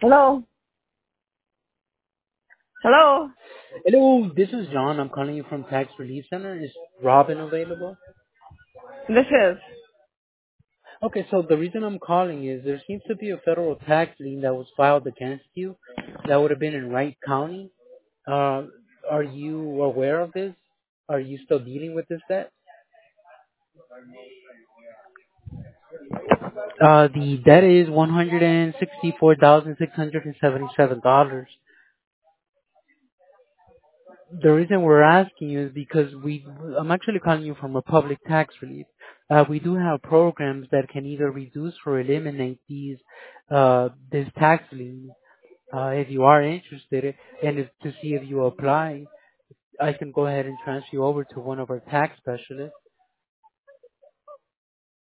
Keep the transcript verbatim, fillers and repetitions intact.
Hello? Hello? Hello, this is John. I'm calling you from Tax Relief Center. Is Robin available? This is. Okay, so the reason I'm calling is there seems to be a federal tax lien that was filed against you that would have been in Wright County. Uh, are you aware of this? Are you still dealing with this debt? Uh, the debt is one hundred sixty-four thousand six hundred seventy-seven dollars. The reason we're asking you is because we, I'm actually calling you from a public tax relief. Uh, we do have programs that can either reduce or eliminate these, uh, this tax lien. Uh, if you are interested, and if, to see if you apply, I can go ahead and transfer you over to one of our tax specialists.